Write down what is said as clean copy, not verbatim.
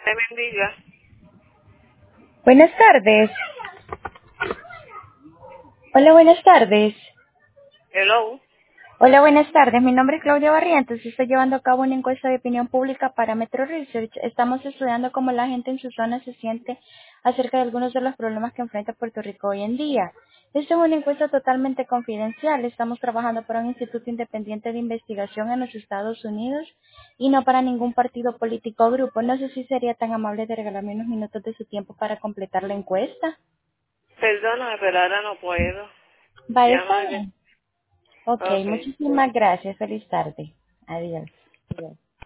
Me bendiga. Buenas tardes. Hola, buenas tardes. Hello. Hola, buenas tardes. Mi nombre es Claudia Barrientos y estoy llevando a cabo una encuesta de opinión pública para Metro Research. Estamos estudiando cómo la gente en su zona se siente acerca de algunos de los problemas que enfrenta Puerto Rico hoy en día. Esta es una encuesta totalmente confidencial. Estamos trabajando para un instituto independiente de investigación en los Estados Unidos y no para ningún partido político o grupo. No sé si sería tan amable de regalarme unos minutos de su tiempo para completar la encuesta. Perdóname, pero ahora no puedo. Vaya, está Llámame. bien. Ok, Ok. muchísimas gracias. Feliz tarde. Adiós. Adiós.